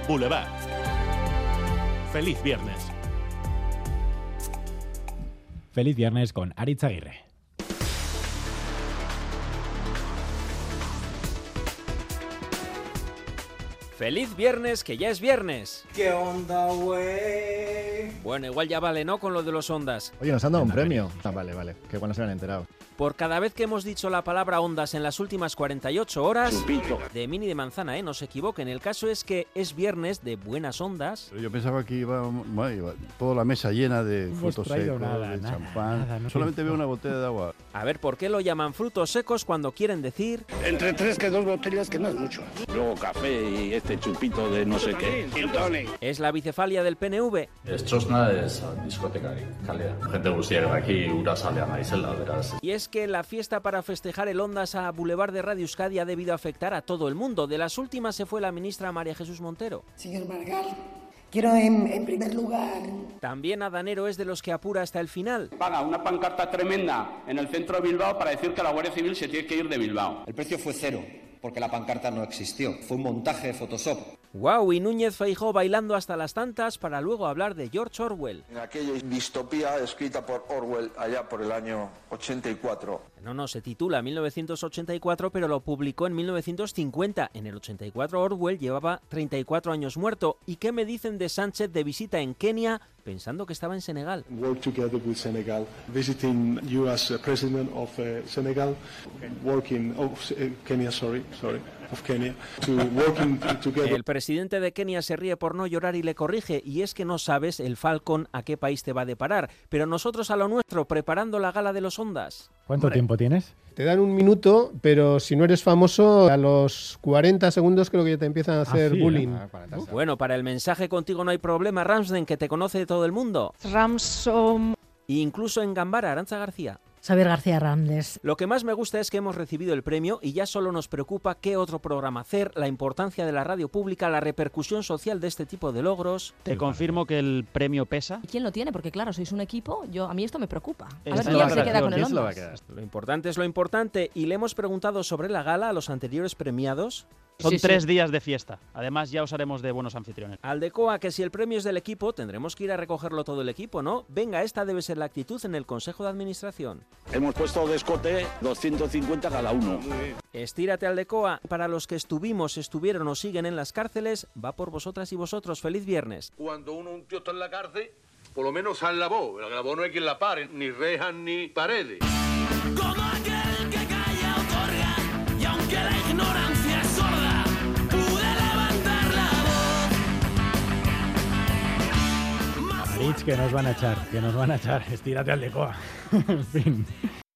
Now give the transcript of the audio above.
Boulevard. Feliz viernes. Feliz viernes con Aritz Aguirre. ¡Feliz viernes, que ya es viernes! ¿Qué onda, güey? Bueno, igual ya vale, ¿no?, con lo de los ondas. Oye, nos han dado un premio. Vale, qué bueno se han enterado. Por cada vez que hemos dicho la palabra ondas en las últimas 48 horas, Chupito. de Mini de manzana, no se equivoquen. El caso es que es viernes de buenas ondas. Yo pensaba que iba toda la mesa llena de No hemos frutos traído secos, nada, de nada, champán. nada, no Solamente veo pienso. una botella de agua. A ver, ¿por qué lo llaman frutos secos cuando quieren decir? Entre 3 que 2 botellas, que no es mucho. Luego café y este chupito de no sé qué. Gin tonic. ¿Es la bicefalia del PNV? Estrosna es diskotekari kalea. Jende guztiak daki ura salean naizela, beraz. Y es que la fiesta para festejar el Ondas a Boulevard de Radio Euskadi ha debido afectar a todo el mundo. De las últimas se fue la ministra María Jesús Montero. Señor Margal, quiero en primer lugar... También Adanero es de los que apura hasta el final. Paga una pancarta tremenda en el centro de Bilbao para decir que la Guardia Civil se tiene que ir de Bilbao. El precio fue 0, porque la pancarta no existió. Fue un montaje de Photoshop. ¡Guau! Y Núñez Feijóo bailando hasta las tantas para luego hablar de George Orwell. En aquella distopía escrita por Orwell allá por el año 84. No, se titula 1984, pero lo publicó en 1950. En el 84 Orwell llevaba 34 años muerto. ¿Y qué me dicen de Sánchez de visita en Kenia, pensando que estaba en Senegal? Work together with Senegal, visiting you as president of Senegal, working Kenya, of Kenya, to working together. El presidente de Kenia se ríe por no llorar y le corrige, y es que no sabes el Falcon a qué país te va a deparar, pero nosotros a lo nuestro, preparando la gala de los Ondas. ¿Cuánto tiempo tienes? Te dan un minuto, pero si no eres famoso, a los 40 segundos creo que ya te empiezan a hacer bullying. Bueno, para el mensaje contigo no hay problema, Ramsden, que te conoce todo el mundo. Ramsom. Incluso en Gambara, Arantza García. Xavier García Randes. Lo que más me gusta es que hemos recibido el premio y ya solo nos preocupa qué otro programa hacer, la importancia de la radio pública, la repercusión social de este tipo de logros. Te confirmo que el premio pesa. ¿Y quién lo tiene? Porque claro, sois un equipo, a mí esto me preocupa. A ver Esta quién es se la queda con el relación, Ondas. Lo importante es lo importante y le hemos preguntado sobre la gala a los anteriores premiados. Son 3 días de fiesta. Además, ya os haremos de buenos anfitriones. Aldecoa, que si el premio es del equipo, tendremos que ir a recogerlo todo el equipo, ¿no? Venga, esta debe ser la actitud en el Consejo de Administración. Hemos puesto de escote 250 cada uno. Estírate, Aldecoa. Para los que estuvieron o siguen en las cárceles, va por vosotras y vosotros. ¡Feliz viernes! Cuando un tío está en la cárcel, por lo menos sale la voz. La voz no hay quien la pare, ni rejas ni paredes. Como aquel que calla otorga, y aunque la ignorancia es sorda, pude levantar la voz. Aritz, que nos van a echar. Estírate, Aldecoa. En fin.